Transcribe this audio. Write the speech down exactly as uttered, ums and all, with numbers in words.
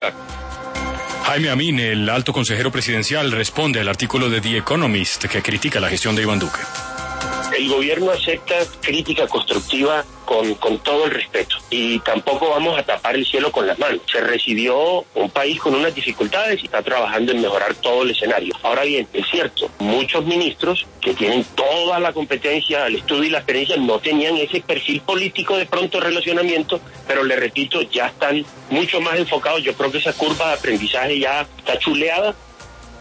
Jaime Amin, el alto consejero presidencial, responde al artículo de The Economist que critica la gestión de Iván Duque. El gobierno acepta crítica constructiva con, con todo el respeto y tampoco vamos a tapar el cielo con las manos. Se recibió un país con unas dificultades y está trabajando en mejorar todo el escenario. Ahora bien, es cierto, muchos ministros que tienen toda la competencia, el estudio y la experiencia no tenían ese perfil político de pronto relacionamiento, pero le repito, ya están mucho más enfocados. Yo creo que esa curva de aprendizaje ya está chuleada